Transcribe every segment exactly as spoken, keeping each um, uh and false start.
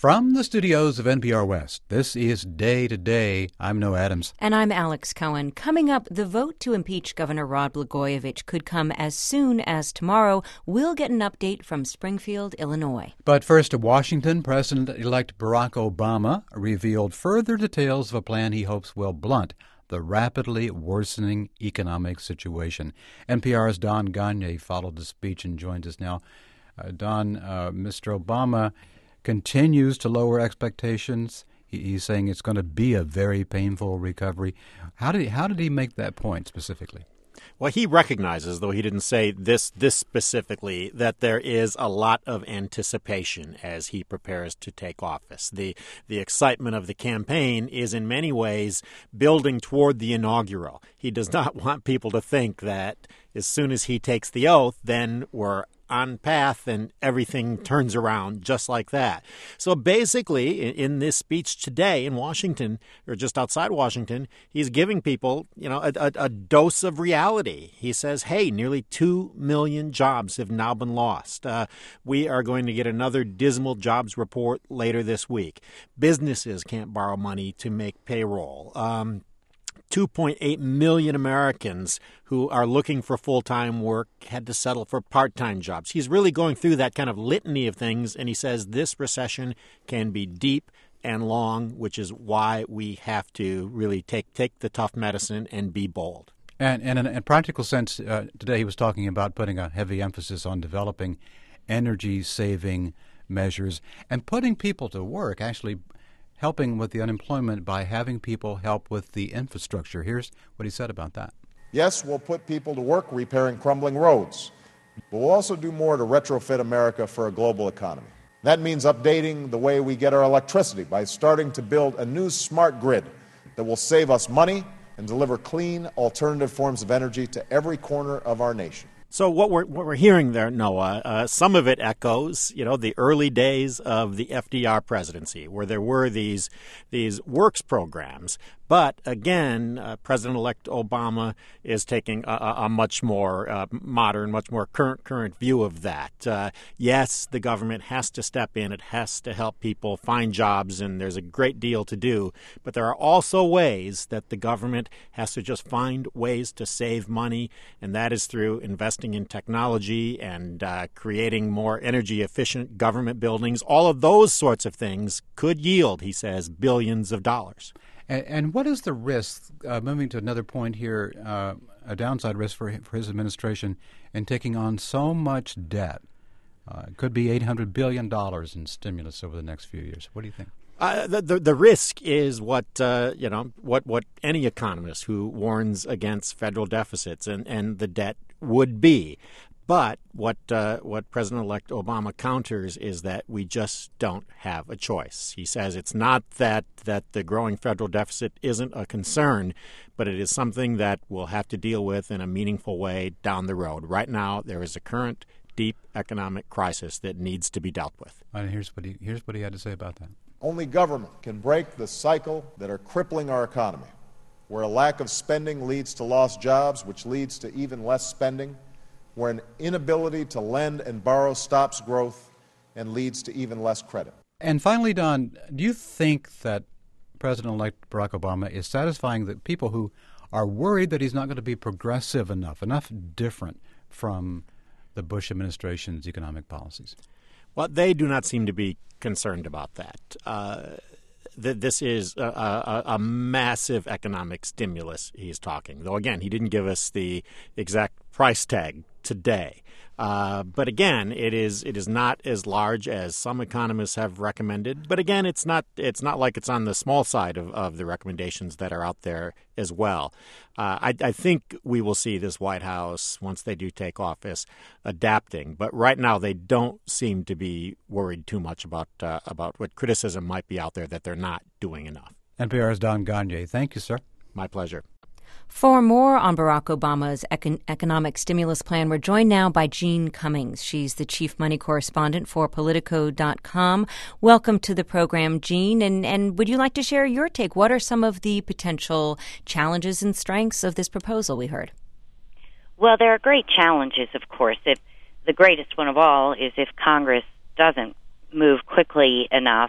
From the studios of N P R West, this is Day to Day. I'm Noah Adams. And I'm Alex Cohen. Coming up, the vote to impeach Governor Rod Blagojevich could come as soon as tomorrow. We'll get an update from Springfield, Illinois. But first to Washington, President-elect Barack Obama revealed further details of a plan he hopes will blunt the rapidly worsening economic situation. N P R's Don Gonyea followed the speech and joins us now. Uh, Don, uh, Mister Obama continues to lower expectations. He, he's saying it's going to be a very painful recovery. How did he, how did he make that point specifically? Well, he recognizes, though he didn't say this this specifically, that there is a lot of anticipation as he prepares to take office. The the excitement of the campaign is in many ways building toward the inaugural. He does not want people to think that as soon as he takes the oath, then we're on path and everything turns around just like that. So basically, in this speech today in Washington, or just outside Washington, he's giving people, you know, a, a, a dose of reality. He says, hey, nearly two million jobs have now been lost. Uh, we are going to get another dismal jobs report later this week. Businesses can't borrow money to make payroll. Um, two point eight million Americans who are looking for full-time work had to settle for part-time jobs. He's really going through that kind of litany of things, and he says this recession can be deep and long, which is why we have to really take take the tough medicine and be bold. And, and in a practical sense, uh, today he was talking about putting a heavy emphasis on developing energy-saving measures and putting people to work, actually helping with the unemployment by having people help with the infrastructure. Here's what he said about that. Yes, we'll put people to work repairing crumbling roads, but we'll also do more to retrofit America for a global economy. That means updating the way we get our electricity by starting to build a new smart grid that will save us money and deliver clean, alternative forms of energy to every corner of our nation. So what we're what we're hearing there, Noah, uh, some of it echoes, you know, the early days of the F D R presidency, where there were these these works programs. But again, uh, President-elect Obama is taking a, a much more uh, modern, much more current current view of that. Uh, yes, the government has to step in. It has to help people find jobs, and there's a great deal to do. But there are also ways that the government has to just find ways to save money, and that is through investing in technology and uh, creating more energy-efficient government buildings. All of those sorts of things could yield, he says, billions of dollars. And, and what is the risk, uh, moving to another point here, uh, a downside risk for, for his administration in taking on so much debt? Uh, it could be eight hundred billion dollars in stimulus over the next few years. What do you think? Uh, the, the the risk is what uh, you know what what any economist who warns against federal deficits and, and the debt would be. But what uh, what President-elect Obama counters is that we just don't have a choice. He says it's not that, that the growing federal deficit isn't a concern, but it is something that we'll have to deal with in a meaningful way down the road. Right now, there is a current deep economic crisis that needs to be dealt with. And here's what he here's what he had to say about that. Only government can break the cycle that are crippling our economy, where a lack of spending leads to lost jobs, which leads to even less spending, where an inability to lend and borrow stops growth and leads to even less credit. And finally, Don, do you think that President-elect Barack Obama is satisfying the people who are worried that he's not going to be progressive enough, enough different from the Bush administration's economic policies? Well, they do not seem to be concerned about that. Uh, th- this is a, a, a massive economic stimulus he's talking, though, again, he didn't give us the exact price tag today. Uh, but again, it is it is not as large as some economists have recommended. But again, it's not it's not like it's on the small side of, of the recommendations that are out there as well. Uh, I, I think we will see this White House, once they do take office, adapting. But right now, they don't seem to be worried too much about uh, about what criticism might be out there that they're not doing enough. N P R's Don Gonyea. Thank you, sir. My pleasure. For more on Barack Obama's econ- economic stimulus plan, we're joined now by Jean Cummings. She's the chief money correspondent for Politico dot com. Welcome to the program, Jean. And, and would you like to share your take? What are some of the potential challenges and strengths of this proposal we heard? Well, there are great challenges, of course. If the greatest one of all is if Congress doesn't move quickly enough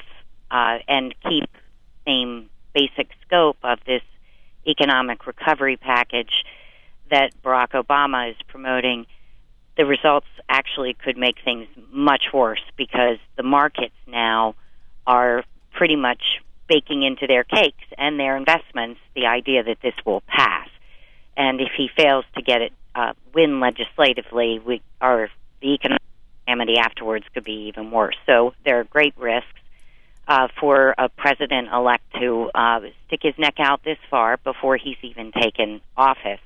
uh, and keep the same basic scope of this economic recovery package that Barack Obama is promoting, the results actually could make things much worse because the markets now are pretty much baking into their cakes and their investments the idea that this will pass. And if he fails to get it uh, win legislatively, we, or the economic calamity afterwards could be even worse. So there are great risks uh, for a president-elect to uh, stick his neck out this far before he's even taken office.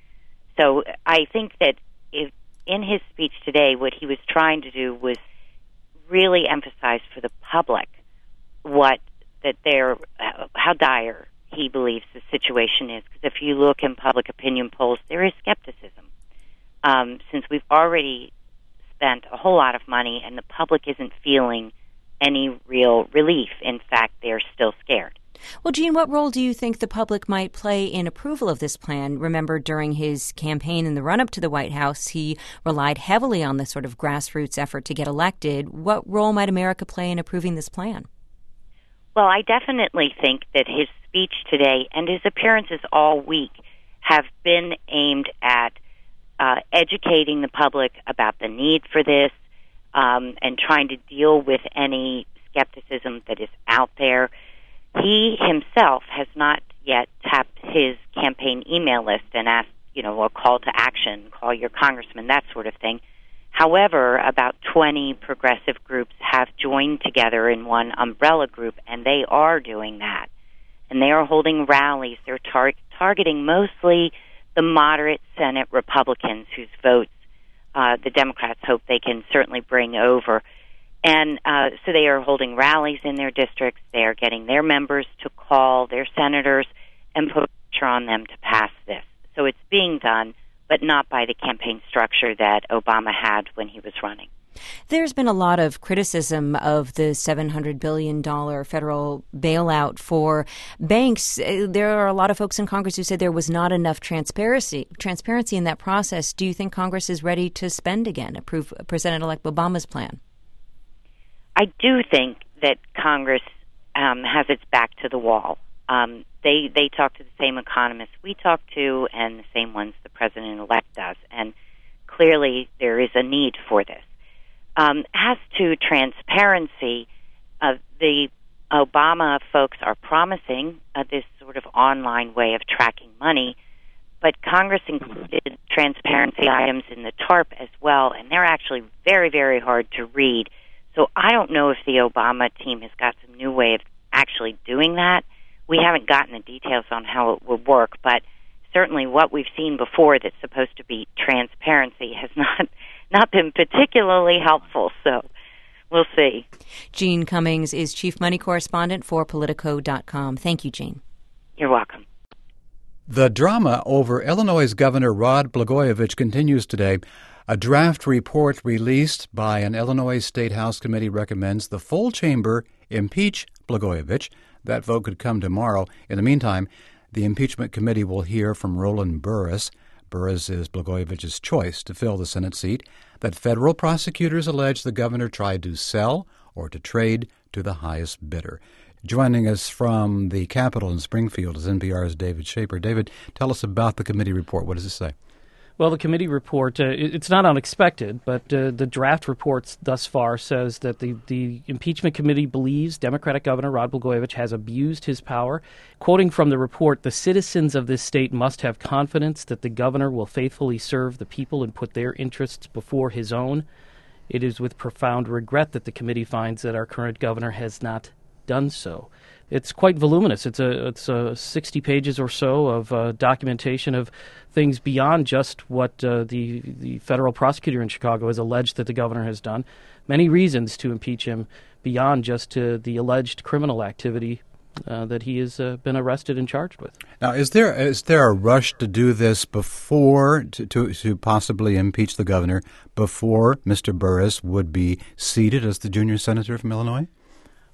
So I think that if, in his speech today, what he was trying to do was really emphasize for the public what that they're uh, how dire he believes the situation is. Because if you look in public opinion polls, there is skepticism. Um, since we've already spent a whole lot of money and the public isn't feeling any real relief. In fact, they're still scared. Well, Jean, what role do you think the public might play in approval of this plan? Remember, during his campaign in the run-up to the White House, he relied heavily on this sort of grassroots effort to get elected. What role might America play in approving this plan? Well, I definitely think that his speech today and his appearances all week have been aimed at uh, educating the public about the need for this um, and trying to deal with any skepticism that is out there. He himself has not yet tapped his campaign email list and asked, you know, a call to action, call your congressman, that sort of thing. However, about twenty progressive groups have joined together in one umbrella group, and they are doing that. And they are holding rallies. They're tar- targeting mostly the moderate Senate Republicans whose votes uh, the Democrats hope they can certainly bring over. And uh, so they are holding rallies in their districts. They are getting their members to call their senators and put pressure on them to pass this. So it's being done, but not by the campaign structure that Obama had when he was running. There's been a lot of criticism of the seven hundred billion dollars federal bailout for banks. There are a lot of folks in Congress who said there was not enough transparency transparency in that process. Do you think Congress is ready to spend again, approve President-elect Obama's plan? I do think that Congress um, has its back to the wall. Um, they they talk to the same economists we talk to and the same ones the president-elect does, and clearly there is a need for this. Um, as to transparency, uh, the Obama folks are promising uh, this sort of online way of tracking money, but Congress included transparency items in the TARP as well, and they're actually very, very hard to read. So I don't know if the Obama team has got some new way of actually doing that. We haven't gotten the details on how it would work, but certainly what we've seen before that's supposed to be transparency has not not been particularly helpful. So we'll see. Jean Cummings is chief money correspondent for Politico dot com. Thank you, Jean. You're welcome. The drama over Illinois Governor Rod Blagojevich continues today. A draft report released by an Illinois State House committee recommends the full chamber impeach Blagojevich. That vote could come tomorrow. In the meantime, the impeachment committee will hear from Roland Burris. Burris is Blagojevich's choice to fill the Senate seat that federal prosecutors allege the governor tried to sell or to trade to the highest bidder. Joining us from the Capitol in Springfield is N P R's David Shaper. David, tell us about the committee report. What does it say? Well, the committee report, uh, it's not unexpected, but uh, the draft report thus far says that the, the impeachment committee believes Democratic Governor Rod Blagojevich has abused his power. Quoting from the report, the citizens of this state must have confidence that the governor will faithfully serve the people and put their interests before his own. It is with profound regret that the committee finds that our current governor has not done so. It's quite voluminous. It's a it's a sixty pages or so of uh, documentation of things beyond just what uh, the the federal prosecutor in Chicago has alleged that the governor has done. Many reasons to impeach him beyond just uh, the alleged criminal activity uh, that he has uh, been arrested and charged with. Now, is there is there a rush to do this before to, to to possibly impeach the governor before Mister Burris would be seated as the junior senator from Illinois?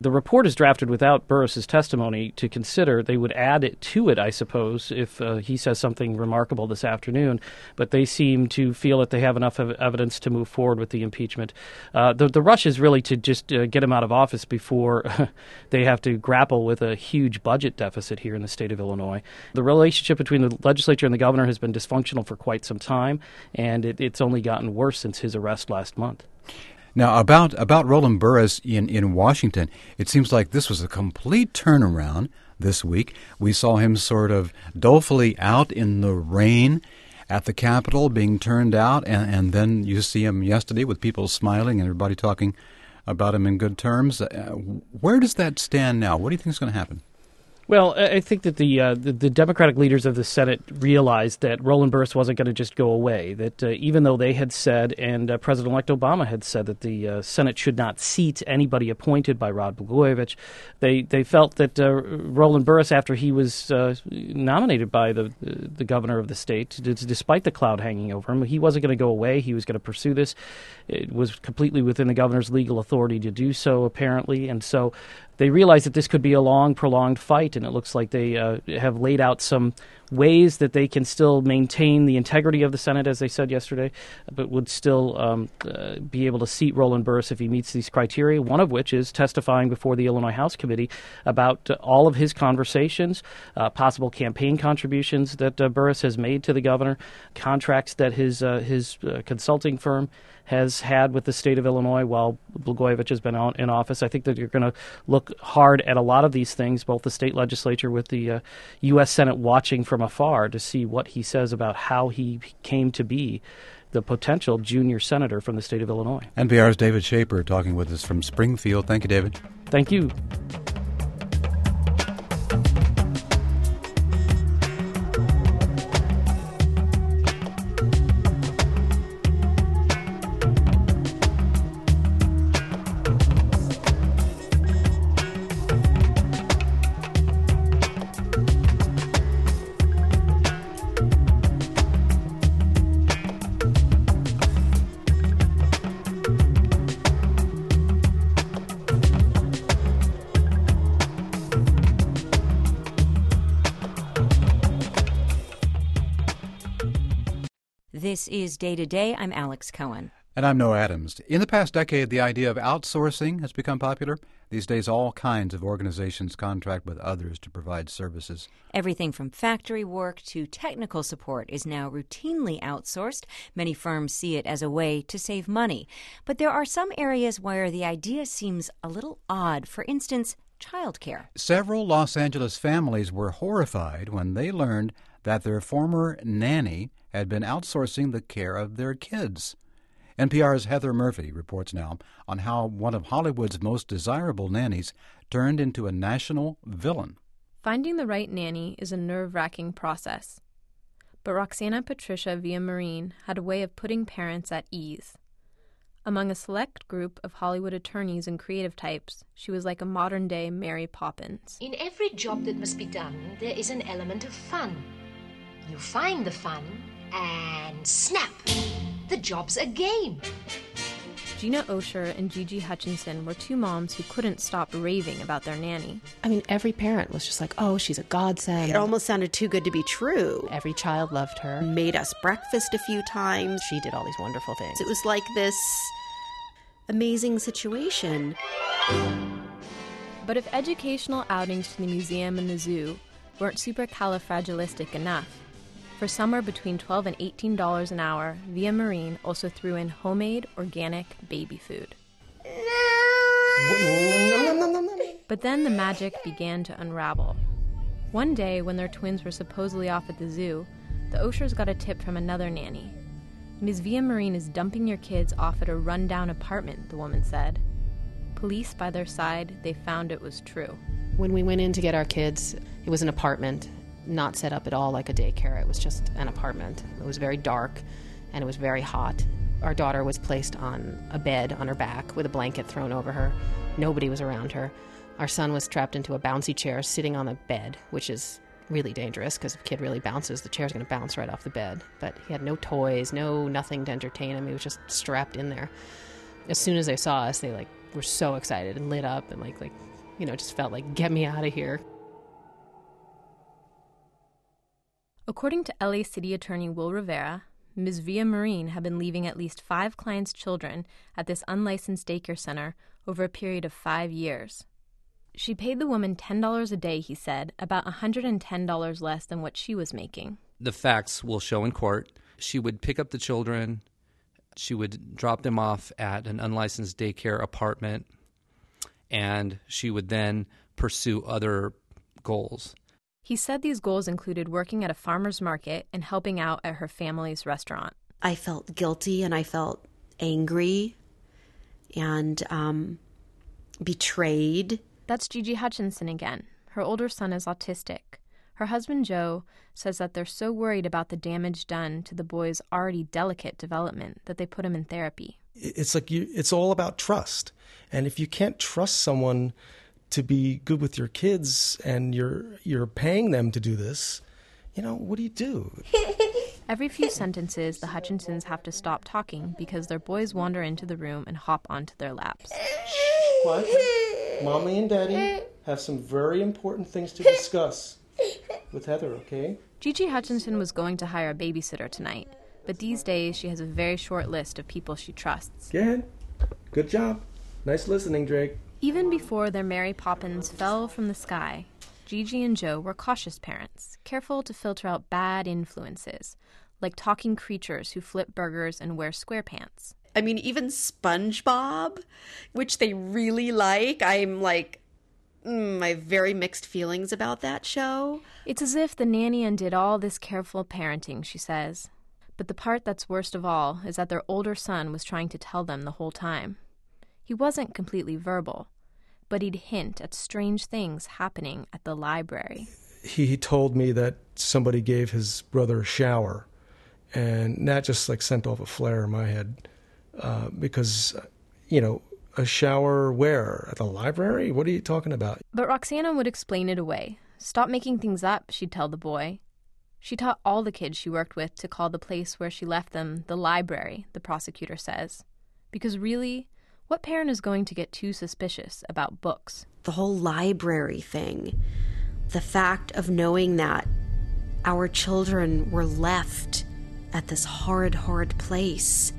The report is drafted without Burris's testimony to consider. They would add it to it, I suppose, if uh, he says something remarkable this afternoon. But they seem to feel that they have enough ev- evidence to move forward with the impeachment. Uh, the, the rush is really to just uh, get him out of office before they have to grapple with a huge budget deficit here in the state of Illinois. The relationship between the legislature and the governor has been dysfunctional for quite some time, and it, it's only gotten worse since his arrest last month. Now, about about Roland Burris in, in Washington, it seems like this was a complete turnaround this week. We saw him sort of dolefully out in the rain at the Capitol being turned out, and, and then you see him yesterday with people smiling and everybody talking about him in good terms. Uh, where does that stand now? What do you think is going to happen? Well, I think that the, uh, the the Democratic leaders of the Senate realized that Roland Burris wasn't going to just go away, that uh, even though they had said, and uh, President-elect Obama had said, that the uh, Senate should not seat anybody appointed by Rod Blagojevich, they they felt that uh, Roland Burris, after he was uh, nominated by the the governor of the state, despite the cloud hanging over him, he wasn't going to go away. He was going to pursue this. It was completely within the governor's legal authority to do so, apparently, and so they realized that this could be a long, prolonged fight, and it looks like they uh, have laid out some ways that they can still maintain the integrity of the Senate, as they said yesterday, but would still um, uh, be able to seat Roland Burris if he meets these criteria, one of which is testifying before the Illinois House Committee about uh, all of his conversations, uh, possible campaign contributions that uh, Burris has made to the governor, contracts that his, uh, his uh, consulting firm has had with the state of Illinois while Blagojevich has been on, in office. I think that you're going to look hard at a lot of these things, both the state legislature with the uh, U S Senate watching from afar to see what he says about how he came to be the potential junior senator from the state of Illinois. N P R's David Schaper talking with us from Springfield. Thank you, David. Thank you. This is Day to Day. I'm Alex Cohen. And I'm Noah Adams. In the past decade, the idea of outsourcing has become popular. These days, all kinds of organizations contract with others to provide services. Everything from factory work to technical support is now routinely outsourced. Many firms see it as a way to save money. But there are some areas where the idea seems a little odd. For instance, childcare. Several Los Angeles families were horrified when they learned that their former nanny had been outsourcing the care of their kids. N P R's Heather Murphy reports now on how one of Hollywood's most desirable nannies turned into a national villain. Finding the right nanny is a nerve-wracking process. But Roxana Patricia Villamarine had a way of putting parents at ease. Among a select group of Hollywood attorneys and creative types, she was like a modern-day Mary Poppins. In every job that must be done, there is an element of fun. You find the fun, and snap! The job's a game. Gina Osher and Gigi Hutchinson were two moms who couldn't stop raving about their nanny. I mean, every parent was just like, oh, she's a godsend. It almost sounded too good to be true. Every child loved her. Made us breakfast a few times. She did all these wonderful things. It was like this amazing situation. But if educational outings to the museum and the zoo weren't supercalifragilistic enough, for somewhere between twelve dollars and eighteen dollars an hour, Villamarine also threw in homemade, organic baby food. But then the magic began to unravel. One day, when their twins were supposedly off at the zoo, the Oshers got a tip from another nanny. Miz Villamarine is dumping your kids off at a rundown apartment, the woman said. Police by their side, they found it was true. When we went in to get our kids, it was an apartment. Not set up at all like a daycare. It was just an apartment. It was very dark, and it was very hot. Our daughter was placed on a bed on her back with a blanket thrown over her. Nobody was around her. Our son was trapped into a bouncy chair sitting on the bed, which is really dangerous because if a kid really bounces, the chair's going to bounce right off the bed. But he had no toys, no nothing to entertain him. He was just strapped in there. As soon as they saw us, they like were so excited and lit up and like like you know, just felt like, get me out of here. According to L A City Attorney Will Rivera, Miz Villa Marin had been leaving at least five clients' children at this unlicensed daycare center over a period of five years. She paid the woman ten dollars a day, he said, about one hundred ten dollars less than what she was making. The facts will show in court. She would pick up the children. She would drop them off at an unlicensed daycare apartment, and she would then pursue other goals. He said these goals included working at a farmer's market and helping out at her family's restaurant. I felt guilty and I felt angry and um, betrayed. That's Gigi Hutchinson again. Her older son is autistic. Her husband, Joe, says that they're so worried about the damage done to the boy's already delicate development that they put him in therapy. It's like you, it's all about trust. And if you can't trust someone to be good with your kids and you're you're paying them to do this, you know, what do you do? Every few sentences, the Hutchinsons have to stop talking because their boys wander into the room and hop onto their laps. What? Mommy and Daddy have some very important things to discuss with Heather, okay? Gigi Hutchinson was going to hire a babysitter tonight, but these days she has a very short list of people she trusts. Go ahead. Good job. Nice listening, Drake. Even before their Mary Poppins fell from the sky, Gigi and Joe were cautious parents, careful to filter out bad influences, like talking creatures who flip burgers and wear square pants. I mean, even SpongeBob, which they really like, I'm like, mm, I have very mixed feelings about that show. It's as if the nanny undid all this careful parenting, she says. But the part that's worst of all is that their older son was trying to tell them the whole time. He wasn't completely verbal, but he'd hint at strange things happening at the library. He told me that somebody gave his brother a shower, and that just like sent off a flare in my head. Uh, because, you know, a shower where? At the library? What are you talking about? But Roxana would explain it away. Stop making things up, she'd tell the boy. She taught all the kids she worked with to call the place where she left them the library, the prosecutor says. Because really, what parent is going to get too suspicious about books? The whole library thing. The fact of knowing that our children were left at this horrid, horrid place.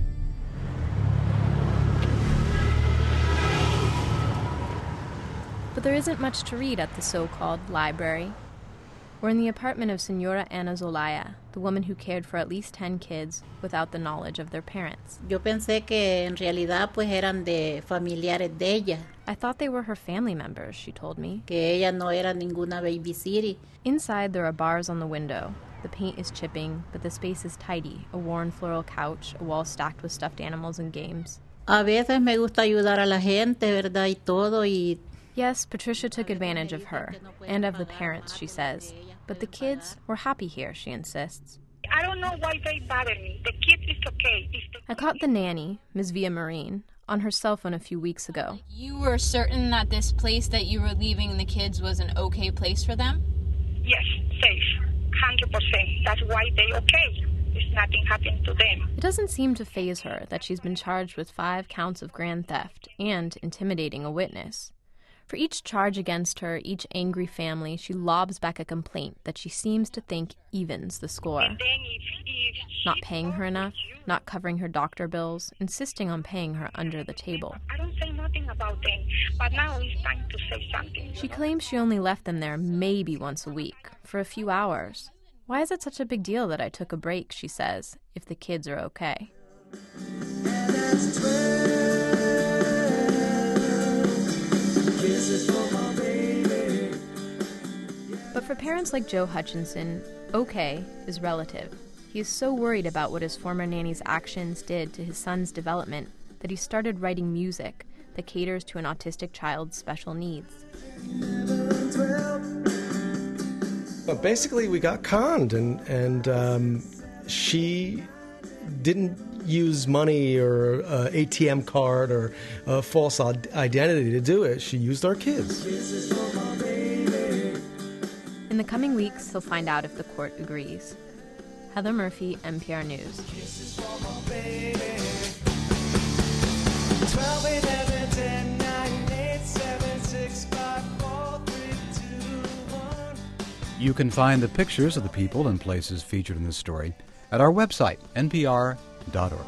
But there isn't much to read at the so-called library. We're in the apartment of Senora Ana Zolaya, the woman who cared for at least ten kids without the knowledge of their parents. Yo pensé que en realidad pues eran de familiares de ella. I thought they were her family members, she told me. Que ella no era ninguna babysitter. Inside there are bars on the window. The paint is chipping, but the space is tidy. A worn floral couch, a wall stacked with stuffed animals and games. A veces me gusta ayudar a la gente, ¿verdad? Y todo y... Yes, Patricia took advantage of her, and of the parents, she says. But the kids were happy here, she insists. I don't know why they bother me. The kid is okay. The I caught the nanny, Miz Villa Marin, on her cell phone a few weeks ago. You were certain that this place that you were leaving the kids was an okay place for them? Yes, safe. one hundred percent. That's why they okay. There's nothing happened to them. It doesn't seem to faze her that she's been charged with five counts of grand theft and intimidating a witness. For each charge against her, each angry family, she lobs back a complaint that she seems to think evens the score. And then if, if not paying her enough, not covering her doctor bills, insisting on paying her under the table. I don't say nothing about them, but now it's time to say something. She claims she only left them there maybe once a week, for a few hours. Why is it such a big deal that I took a break, she says, if the kids are okay? But for parents like Joe Hutchinson, okay is relative. He is so worried about what his former nanny's actions did to his son's development that he started writing music that caters to an autistic child's special needs. But basically, we got conned, and, and um, she didn't use money or uh, A T M card or a false identity to do it. She used our kids. In the coming weeks, he'll find out if the court agrees. Heather Murphy, N P R News. twelve, eleven, ten, nine, eight, seven, six You can find the pictures of the people and places featured in this story at our website, N P R dot org.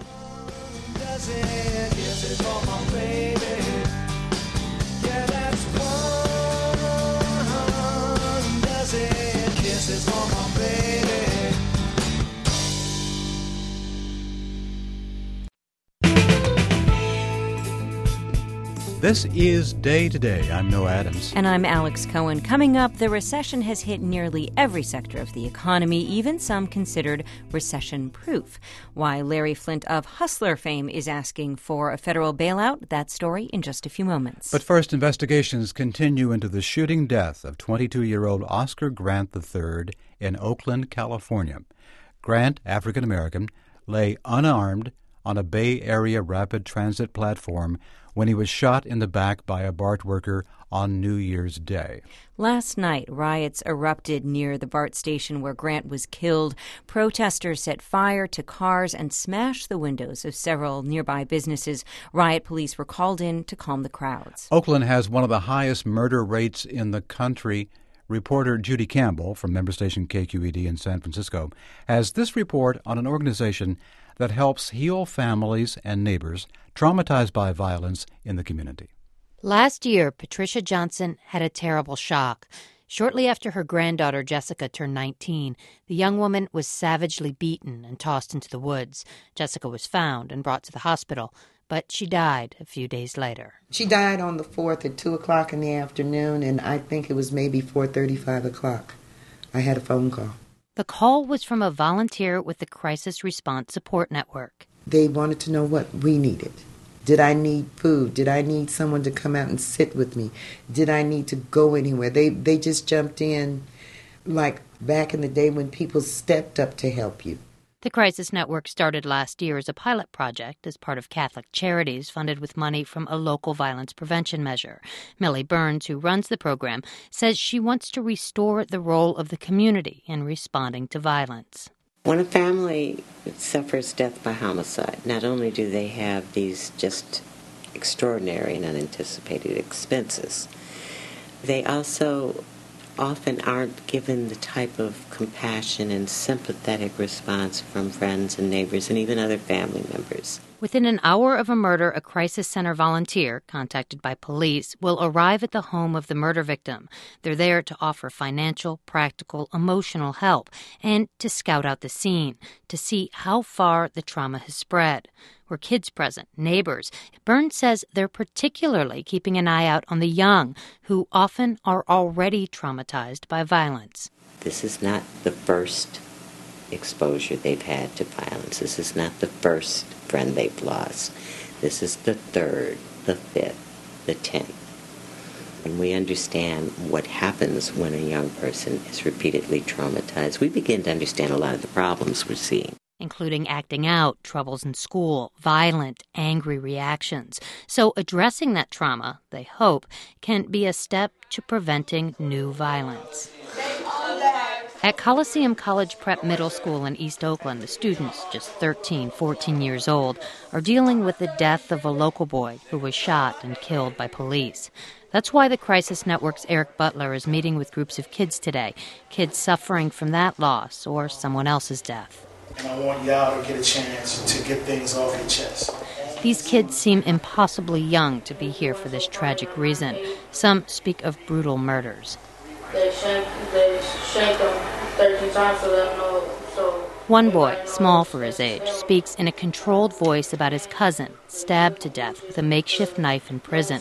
This is Day to Day. I'm Noah Adams. And I'm Alex Cohen. Coming up, the recession has hit nearly every sector of the economy, even some considered recession-proof. Why Larry Flynt of Hustler fame is asking for a federal bailout, that story in just a few moments. But first, investigations continue into the shooting death of twenty-two-year-old Oscar Grant the third in Oakland, California. Grant, African-American, lay unarmed on a Bay Area rapid transit platform when he was shot in the back by a BART worker on New Year's Day. Last night, riots erupted near the BART station where Grant was killed. Protesters set fire to cars and smashed the windows of several nearby businesses. Riot police were called in to calm the crowds. Oakland has one of the highest murder rates in the country. Reporter Judy Campbell from member station K Q E D in San Francisco has this report on an organization that helps heal families and neighbors traumatized by violence in the community. Last year, Patricia Johnson had a terrible shock. Shortly after her granddaughter Jessica turned nineteen, the young woman was savagely beaten and tossed into the woods. Jessica was found and brought to the hospital, but she died a few days later. She died on the fourth at two o'clock in the afternoon, and I think it was maybe four thirty, five o'clock. I had a phone call. The call was from a volunteer with the Crisis Response Support Network. They wanted to know what we needed. Did I need food? Did I need someone to come out and sit with me? Did I need to go anywhere? They they just jumped in like back in the day when people stepped up to help you. The Crisis Network started last year as a pilot project as part of Catholic Charities funded with money from a local violence prevention measure. Millie Burns, who runs the program, says she wants to restore the role of the community in responding to violence. When a family suffers death by homicide, not only do they have these just extraordinary and unanticipated expenses, they also often aren't given the type of compassion and sympathetic response from friends and neighbors and even other family members. Within an hour of a murder, a crisis center volunteer, contacted by police, will arrive at the home of the murder victim. They're there to offer financial, practical, emotional help and to scout out the scene, to see how far the trauma has spread. Were kids present, neighbors? Burns says they're particularly keeping an eye out on the young, who often are already traumatized by violence. This is not the first exposure they've had to violence. This is not the first friend they've lost. This is the third, the fifth, the tenth. When we understand what happens when a young person is repeatedly traumatized, we begin to understand a lot of the problems we're seeing, including acting out, troubles in school, violent, angry reactions. So addressing that trauma, they hope, can be a step to preventing new violence. At Coliseum College Prep Middle School in East Oakland, the students, just thirteen, fourteen years old, are dealing with the death of a local boy who was shot and killed by police. That's why the Crisis Network's Eric Butler is meeting with groups of kids today, kids suffering from that loss or someone else's death. And I want y'all to get a chance to get things off your chest. These kids seem impossibly young to be here for this tragic reason. Some speak of brutal murders. They shanked, they shanked them thirteen times so they know. So one boy, small for his age, speaks in a controlled voice about his cousin, stabbed to death with a makeshift knife in prison.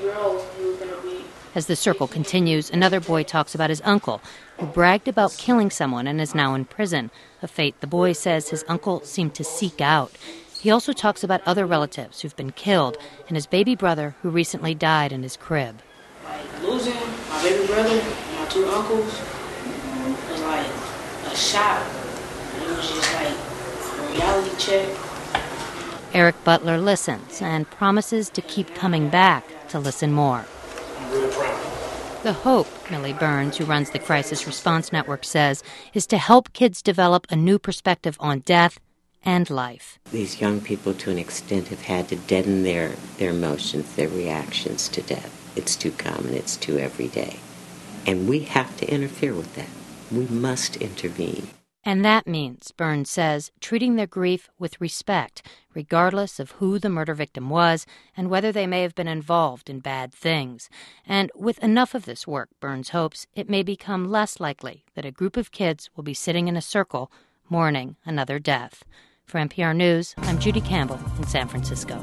As the circle continues, another boy talks about his uncle, who bragged about killing someone and is now in prison, a fate the boy says his uncle seemed to seek out. He also talks about other relatives who've been killed and his baby brother who recently died in his crib. Like losing my baby brother and my two uncles was like a shock. It was just like a reality check. Eric Butler listens and promises to keep coming back to listen more. I'm really proud. The hope, Millie Burns, who runs the Crisis Response Network, says, is to help kids develop a new perspective on death and life. These young people, to an extent, have had to deaden their, their emotions, their reactions to death. It's too common. It's too everyday. And we have to interfere with that. We must intervene. And that means, Burns says, treating their grief with respect, regardless of who the murder victim was and whether they may have been involved in bad things. And with enough of this work, Burns hopes, it may become less likely that a group of kids will be sitting in a circle mourning another death. For N P R News, I'm Judy Campbell in San Francisco.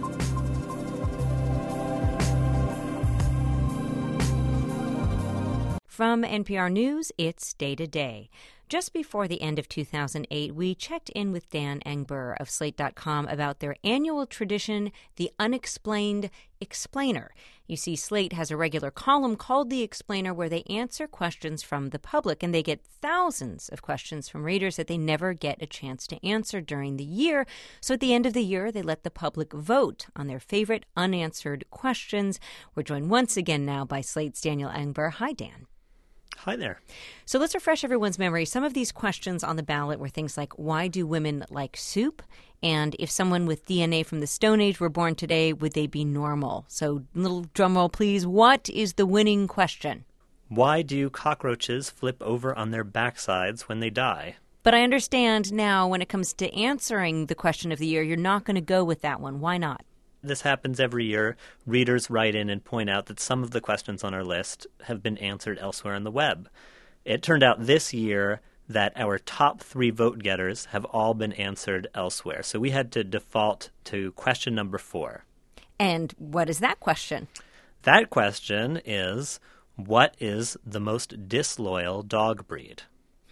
From N P R News, it's Day to Day. Just before the end of two thousand eight, we checked in with Dan Engber of Slate dot com about their annual tradition, The Unexplained Explainer. You see, Slate has a regular column called The Explainer where they answer questions from the public, and they get thousands of questions from readers that they never get a chance to answer during the year. So at the end of the year, they let the public vote on their favorite unanswered questions. We're joined once again now by Slate's Daniel Engber. Hi, Dan. Hi there. So let's refresh everyone's memory. Some of these questions on the ballot were things like, why do women like soup? And if someone with D N A from the Stone Age were born today, would they be normal? So little drum roll, please. What is the winning question? Why do cockroaches flip over on their backsides when they die? But I understand now when it comes to answering the question of the year, you're not going to go with that one. Why not? This happens every year. Readers write in and point out that some of the questions on our list have been answered elsewhere on the web. It turned out this year that our top three vote getters have all been answered elsewhere. So we had to default to question number four. And what is that question? That question is, what is the most disloyal dog breed?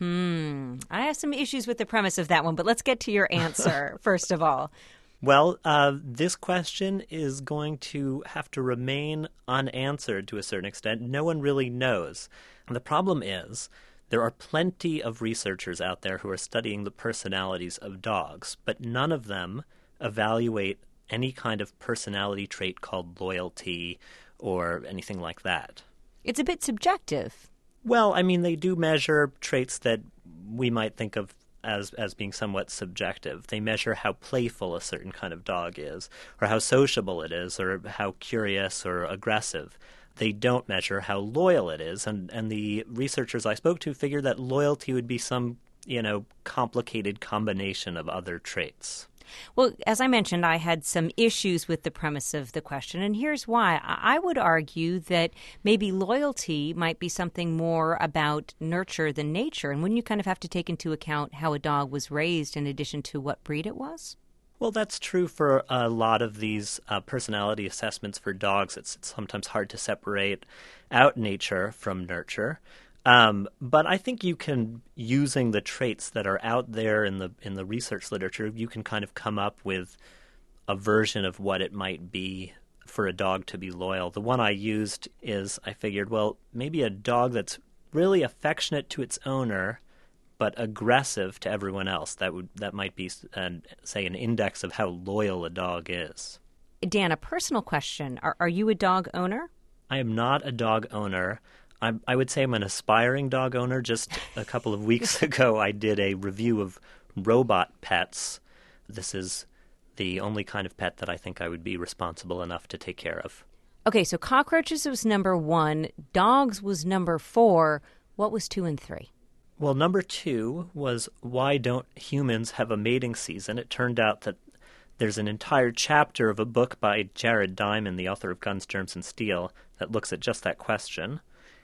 Hmm. I have some issues with the premise of that one, but let's get to your answer, first of all. Well, uh, this question is going to have to remain unanswered to a certain extent. No one really knows. And the problem is there are plenty of researchers out there who are studying the personalities of dogs, but none of them evaluate any kind of personality trait called loyalty or anything like that. It's a bit subjective. Well, I mean, they do measure traits that we might think of as as being somewhat subjective. They measure how playful a certain kind of dog is, or how sociable it is, or how curious or aggressive. They don't measure how loyal it is, and, and the researchers I spoke to figured that loyalty would be some, you know, complicated combination of other traits. Well, as I mentioned, I had some issues with the premise of the question, and here's why. I would argue that maybe loyalty might be something more about nurture than nature, and wouldn't you kind of have to take into account how a dog was raised in addition to what breed it was? Well, that's true for a lot of these uh, personality assessments for dogs. It's, it's sometimes hard to separate out nature from nurture. Um, but I think you can, using the traits that are out there in the in the research literature, you can kind of come up with a version of what it might be for a dog to be loyal. The one I used is, I figured, well, maybe a dog that's really affectionate to its owner, but aggressive to everyone else. That would that might be, an, say, an index of how loyal a dog is. Dan, a personal question. Are, are you a dog owner? I am not a dog owner. I, I would say I'm an aspiring dog owner. Just a couple of weeks ago, I did a review of robot pets. This is the only kind of pet that I think I would be responsible enough to take care of. Okay, so cockroaches was number one. Dogs was number four. What was two and three? Well, number two was, why don't humans have a mating season? It turned out that there's an entire chapter of a book by Jared Diamond, the author of Guns, Germs, and Steel, that looks at just that question.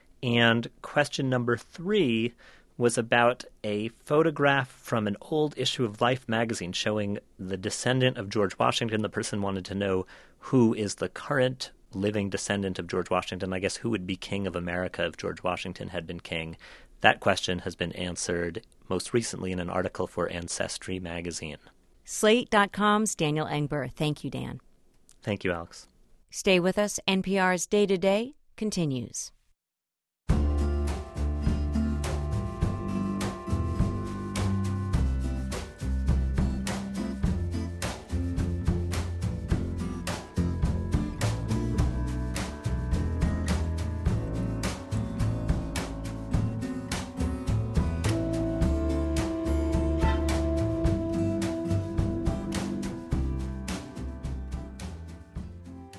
And question number three was about a photograph from an old issue of Life magazine showing the descendant of George Washington. The person wanted to know who is the current living descendant of George Washington. I guess who would be king of America if George Washington had been king. That question has been answered most recently in an article for Ancestry magazine. Slate dot com's Daniel Engber. Thank you, Dan. Thank you, Alex. Stay with us. N P R's Day to Day continues.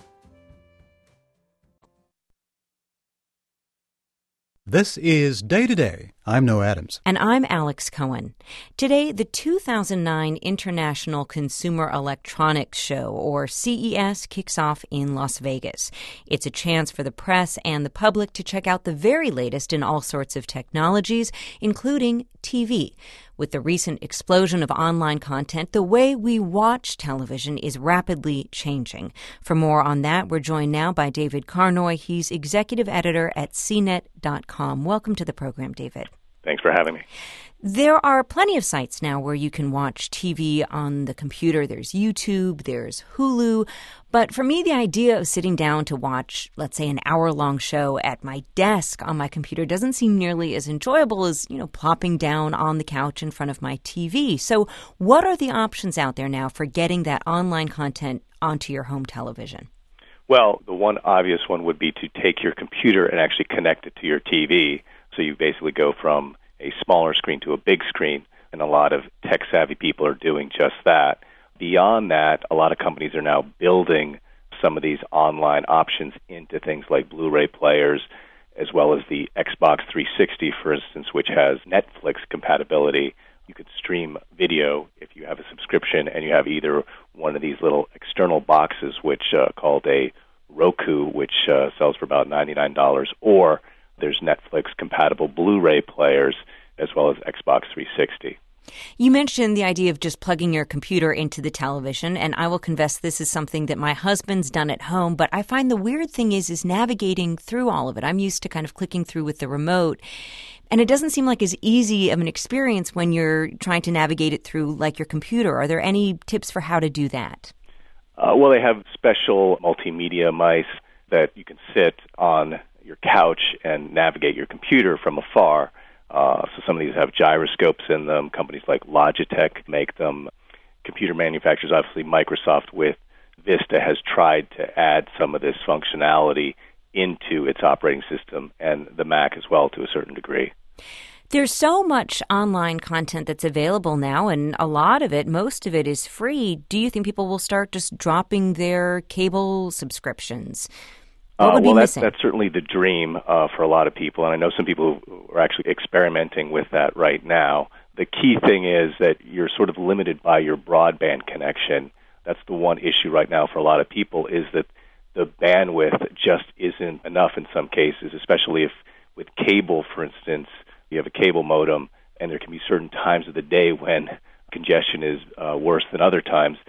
This is Day to Day, I'm Noah Adams. And I'm Alex Cohen. Today, the two thousand nine International Consumer Electronics Show, or C E S, kicks off in Las Vegas. It's a chance for the press and the public to check out the very latest in all sorts of technologies, including T V. With the recent explosion of online content, the way we watch television is rapidly changing. For more on that, we're joined now by David Carnoy. He's executive editor at C net dot com. Welcome to the program, David. Thanks for having me. There are plenty of sites now where you can watch T V on the computer. There's YouTube, there's Hulu. But for me, the idea of sitting down to watch, let's say, an hour-long show at my desk on my computer doesn't seem nearly as enjoyable as, you know, plopping down on the couch in front of my T V. So what are the options out there now for getting that online content onto your home television? Well, the one obvious one would be to take your computer and actually connect it to your T V. So you basically go from a smaller screen to a big screen, and a lot of tech-savvy people are doing just that. Beyond that, a lot of companies are now building some of these online options into things like Blu-ray players, as well as the Xbox three sixty, for instance, which has Netflix compatibility. You could stream video if you have a subscription, and you have either one of these little external boxes, which uh, called a Roku, which uh, sells for about ninety-nine dollars, or there's Netflix-compatible Blu-ray players as well as Xbox three sixty. You mentioned the idea of just plugging your computer into the television, and I will confess this is something that my husband's done at home, but I find the weird thing is is navigating through all of it. I'm used to kind of clicking through with the remote, and it doesn't seem like as easy of an experience when you're trying to navigate it through like your computer. Are there any tips for how to do that? Uh, well, they have special multimedia mice that you can sit on your couch and navigate your computer from afar. Uh, so some of these have gyroscopes in them. Companies like Logitech make them. Computer manufacturers, obviously Microsoft with Vista, has tried to add some of this functionality into its operating system, and the Mac as well to a certain degree. There's so much online content that's available now, and a lot of it, most of it is free. Do you think people will start just dropping their cable subscriptions? What would uh, well, be that's, missing? that's certainly the dream uh, for a lot of people, and I know some people who are actually experimenting with that right now. The key thing is that you're sort of limited by your broadband connection. That's the one issue right now for a lot of people, is that the bandwidth just isn't enough in some cases, especially if with cable, for instance, you have a cable modem, and there can be certain times of the day when congestion is uh, worse than other times.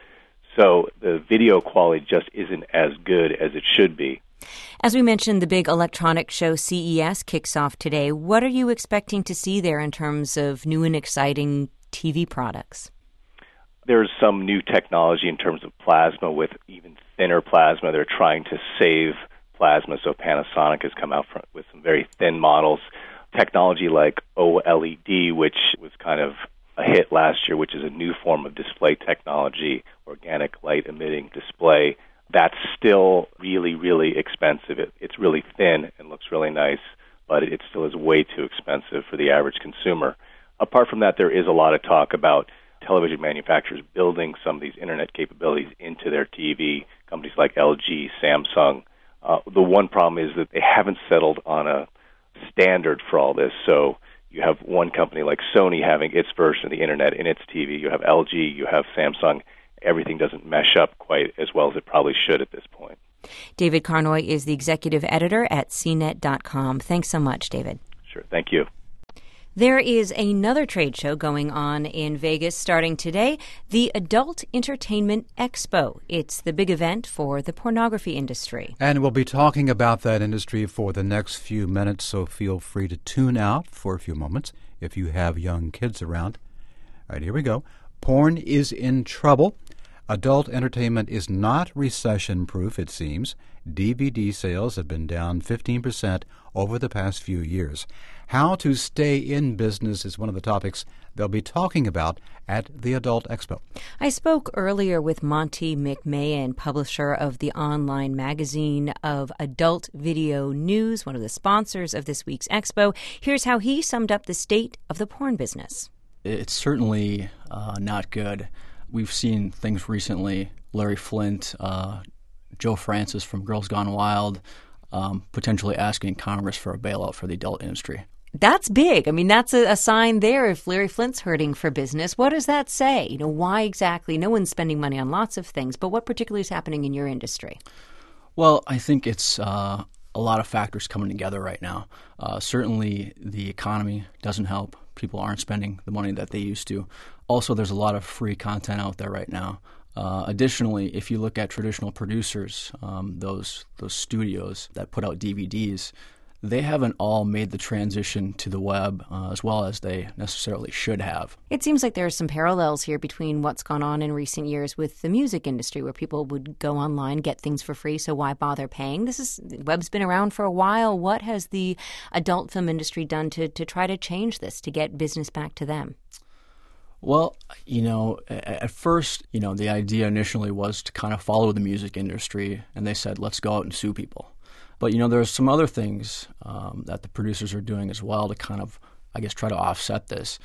So the video quality just isn't as good as it should be. As we mentioned, the big electronic show C E S kicks off today. What are you expecting to see there in terms of new and exciting T V products? There's some new technology in terms of plasma, with even thinner plasma. They're trying to save plasma, so Panasonic has come out with some very thin models. Technology like O L E D, which was kind of a hit last year, which is a new form of display technology, organic light emitting display. That's still really, really expensive. It, it's really thin and looks really nice, but it still is way too expensive for the average consumer. Apart from that, there is a lot of talk about television manufacturers building some of these internet capabilities into their T V, companies like L G, Samsung. Uh, the one problem is that they haven't settled on a standard for all this. So you have one company like Sony having its version of the internet in its T V. You have L G, you have Samsung. Everything doesn't mesh up quite as well as it probably should at this point. David Carnoy is the executive editor at C net dot com. Thanks so much, David. Sure. Thank you. There is another trade show going on in Vegas starting today, the Adult Entertainment Expo. It's the big event for the pornography industry. And we'll be talking about that industry for the next few minutes, so feel free to tune out for a few moments if you have young kids around. All right, here we go. Porn is in trouble. Adult entertainment is not recession-proof, it seems. D V D sales have been down fifteen percent over the past few years. How to stay in business is one of the topics they'll be talking about at the Adult Expo. I spoke earlier with Monty McMahon, publisher of the online magazine of Adult Video News, one of the sponsors of this week's expo. Here's how he summed up the state of the porn business. It's certainly uh, not good. We've seen things recently, Larry Flint, uh, Joe Francis from Girls Gone Wild, um, potentially asking Congress for a bailout for the adult industry. That's big. I mean, that's a, a sign there if Larry Flynt's hurting for business. What does that say? You know, why exactly? No one's spending money on lots of things, but what particularly is happening in your industry? Well, I think it's uh, a lot of factors coming together right now. Uh, certainly, the economy doesn't help. People aren't spending the money that they used to. Also, there's a lot of free content out there right now. Uh, additionally, if you look at traditional producers, um, those those studios that put out D V Ds, they haven't all made the transition to the web uh, as well as they necessarily should have. It seems like there are some parallels here between what's gone on in recent years with the music industry, where people would go online, get things for free, so why bother paying? This is web's been around for a while. What has the adult film industry done to, to try to change this, to get business back to them? Well, you know, at first, you know, the idea initially was to kind of follow the music industry, and they said, let's go out and sue people. But, you know, there's some other things um, that the producers are doing as well to kind of, I guess, try to offset this.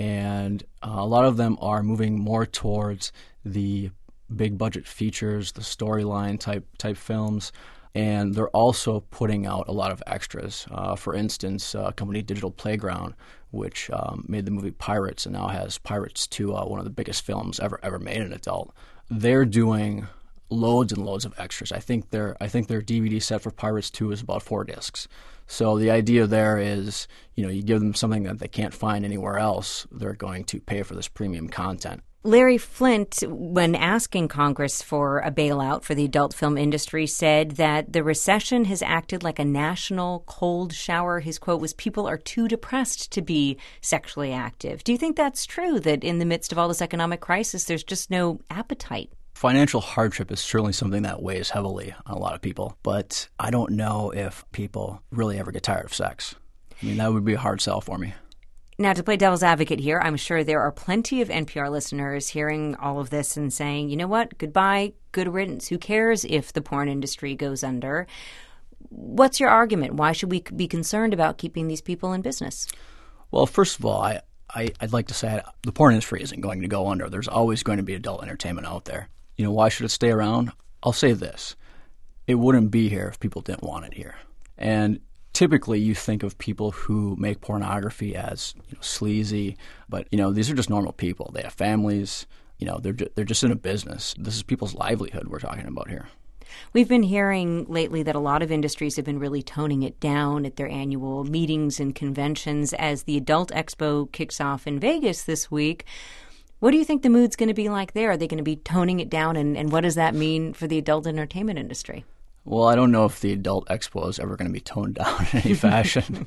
And uh, a lot of them are moving more towards the big budget features, the storyline type type films. And they're also putting out a lot of extras. Uh, for instance, a company, Digital Playground, which um, made the movie Pirates and now has Pirates two, uh, one of the biggest films ever ever made an adult. They're doing loads and loads of extras. I think their I think their D V D set for Pirates two is about four discs. So the idea there is, you know, you give them something that they can't find anywhere else, they're going to pay for this premium content. Larry Flynt, when asking Congress for a bailout for the adult film industry, said that the recession has acted like a national cold shower. His quote was, "People are too depressed to be sexually active." Do you think that's true, that in the midst of all this economic crisis, there's just no appetite? Financial hardship is certainly something that weighs heavily on a lot of people, but I don't know if people really ever get tired of sex. I mean, that would be a hard sell for me. Now, to play devil's advocate here, I'm sure there are plenty of N P R listeners hearing all of this and saying, you know what, goodbye, good riddance. Who cares if the porn industry goes under? What's your argument? Why should we be concerned about keeping these people in business? Well, first of all, I, I, I'd like to say the porn industry isn't going to go under. There's always going to be adult entertainment out there. You know, why should it stay around? I'll say this. It wouldn't be here if people didn't want it here. And typically you think of people who make pornography as, you know, sleazy, but, you know, these are just normal people. They have families. You know, they're, ju- they're just in a business. This is people's livelihood we're talking about here. We've been hearing lately that a lot of industries have been really toning it down at their annual meetings and conventions as the Adult Expo kicks off in Vegas this week. What do you think the mood's going to be like there? Are they going to be toning it down, and, and what does that mean for the adult entertainment industry? Well, I don't know if the Adult Expo is ever going to be toned down in any fashion,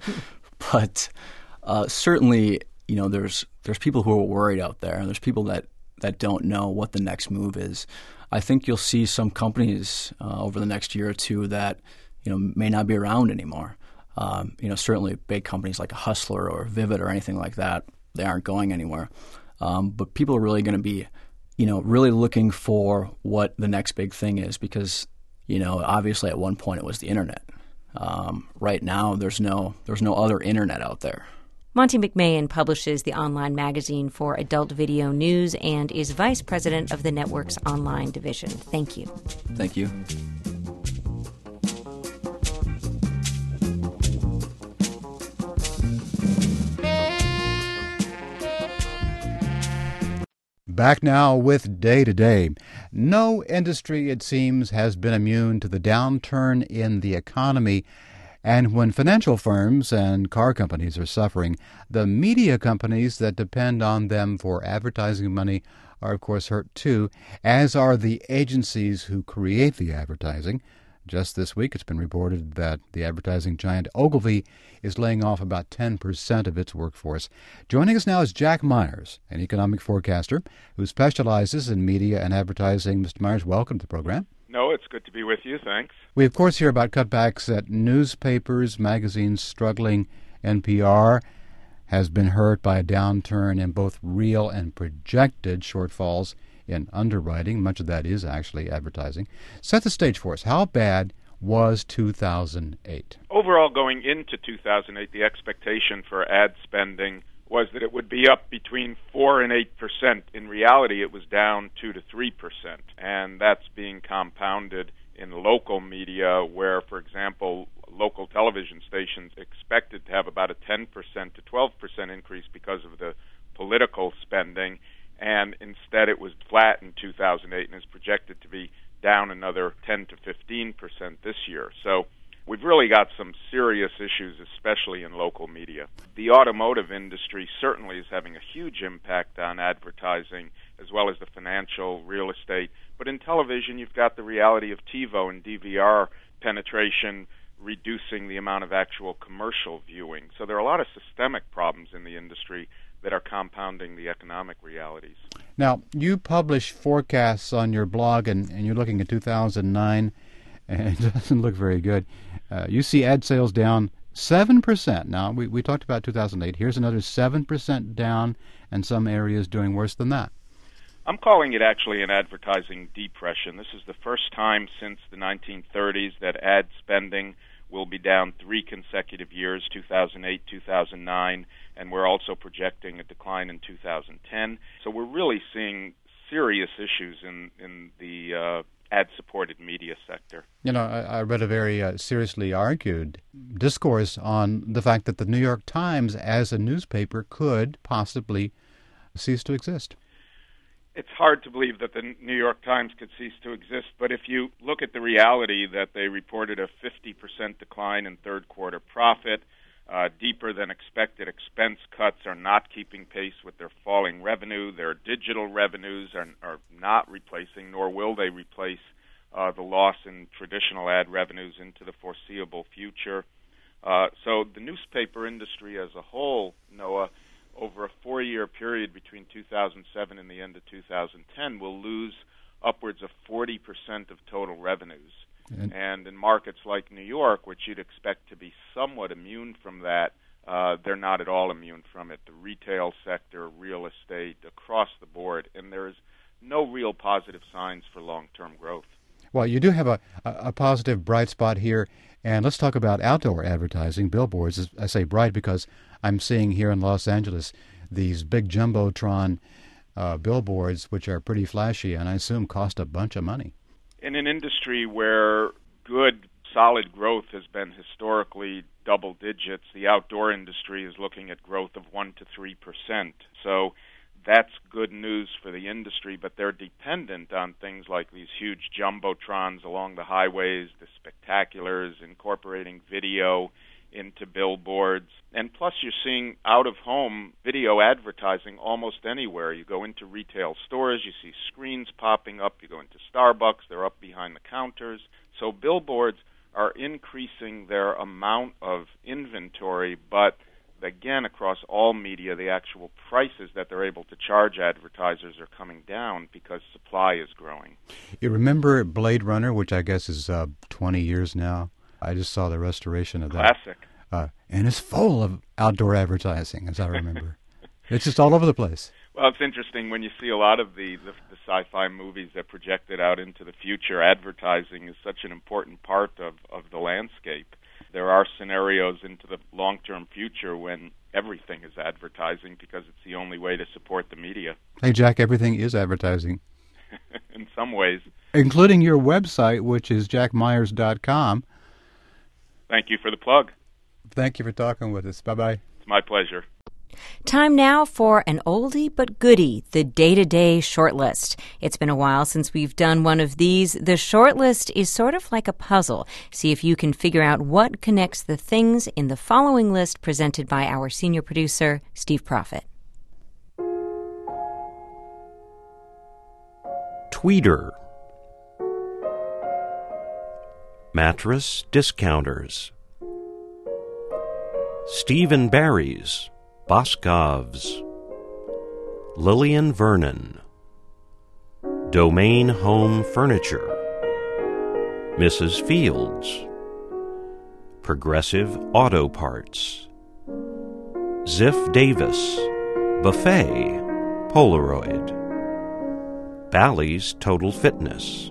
but uh, certainly, you know, there's there's people who are worried out there, and there's people that, that don't know what the next move is. I think you'll see some companies uh, over the next year or two that, you know, may not be around anymore. Um, you know, certainly big companies like a Hustler or Vivid or anything like that, they aren't going anywhere. Um, but people are really going to be, you know, really looking for what the next big thing is because, you know, obviously at one point it was the internet. Um, right now there's no there's no other internet out there. Monty McMahon publishes the online magazine for Adult Video News and is vice president of the network's online division. Thank you. Thank you. Back now with Day to Day. No industry, it seems, has been immune to the downturn in the economy. And when financial firms and car companies are suffering, the media companies that depend on them for advertising money are, of course, hurt too, as are the agencies who create the advertising. Just this week, it's been reported that the advertising giant Ogilvy is laying off about ten percent of its workforce. Joining us now is Jack Myers, an economic forecaster who specializes in media and advertising. Mister Myers, welcome to the program. No, it's good to be with you. Thanks. We, of course, hear about cutbacks at newspapers, magazines struggling. N P R has been hurt by a downturn in both real and projected shortfalls in underwriting. Much of that is actually advertising. Set the stage for us. How bad was two thousand eight? Overall, going into two thousand eight, the expectation for ad spending was that it would be up between four and eight percent. In reality, it was down two to three percent, and that's being compounded in local media where, for example, local television stations expected to have about a ten percent to twelve percent increase because of the political spending, and instead it was flat in two thousand eight and is projected to be down another ten to fifteen percent this year. So we've really got some serious issues, especially in local media. The automotive industry certainly is having a huge impact on advertising, as well as the financial, real estate. But in television, you've got the reality of TiVo and D V R penetration reducing the amount of actual commercial viewing. So there are a lot of systemic problems in the industry that are compounding the economic realities. Now, you publish forecasts on your blog, and, and you're looking at two thousand nine, and it doesn't look very good. Uh, you see ad sales down seven percent. Now, we, we talked about two thousand eight. Here's another seven percent down, and some areas doing worse than that. I'm calling it actually an advertising depression. This is the first time since the nineteen thirties that ad spending will be down three consecutive years, two thousand eight, two thousand nine, and we're also projecting a decline in two thousand ten. So we're really seeing serious issues in, in the uh, ad-supported media sector. You know, I, I read a very uh, seriously argued discourse on the fact that the New York Times as a newspaper could possibly cease to exist. It's hard to believe that the New York Times could cease to exist, but if you look at the reality that they reported a fifty percent decline in third quarter profit, uh, deeper than expected expense cuts are not keeping pace with their falling revenue, their digital revenues are, are not replacing, nor will they replace uh, the loss in traditional ad revenues into the foreseeable future. Uh, so the newspaper industry as a whole, Noah, over a four-year period between two thousand seven and the end of two thousand ten, will lose upwards of forty percent of total revenues. And, and in markets like New York, which you'd expect to be somewhat immune from that, uh, they're not at all immune from it. The retail sector, real estate, across the board, and there is no real positive signs for long-term growth. Well, you do have a, a positive bright spot here, and let's talk about outdoor advertising, billboards. I say bright because I'm seeing here in Los Angeles these big Jumbotron uh, billboards, which are pretty flashy, and I assume cost a bunch of money. In an industry where good, solid growth has been historically double digits, the outdoor industry is looking at growth of one to three percent. So that's good news for the industry, but they're dependent on things like these huge Jumbotrons along the highways, the spectaculars, incorporating video into billboards. And plus you're seeing out-of-home video advertising almost anywhere. You go into retail stores, you see screens popping up. You go into Starbucks, they're up behind the counters. So billboards are increasing their amount of inventory, but again, across all media, the actual prices that they're able to charge advertisers are coming down because supply is growing. You remember Blade Runner, which I guess is uh, twenty years now? I just saw the restoration of that. Classic. Uh, and it's full of outdoor advertising, as I remember. It's just all over the place. Well, it's interesting when you see a lot of the, the, the sci-fi movies that project it out into the future. Advertising is such an important part of, of the landscape. There are scenarios into the long-term future when everything is advertising because it's the only way to support the media. Hey, Jack, everything is advertising. In some ways. Including your website, which is jack myers dot com. Thank you for the plug. Thank you for talking with us. Bye-bye. It's my pleasure. Time now for an oldie but goodie, the day-to-day shortlist. It's been a while since we've done one of these. The shortlist is sort of like a puzzle. See if you can figure out what connects the things in the following list presented by our senior producer, Steve Proffitt. Tweeter. Mattress discounters. Stephen Barry's. Boscov's. Lillian Vernon. Domain Home Furniture. Missus Fields. Progressive Auto Parts. Ziff Davis. Buffet. Polaroid. Bally's Total Fitness.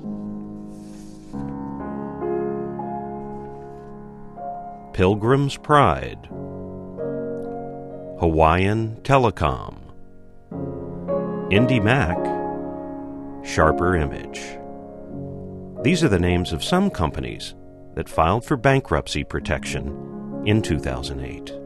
Pilgrim's Pride. Hawaiian Telecom. IndyMac. Sharper Image. These are the names of some companies, that filed for bankruptcy protection in two thousand eight.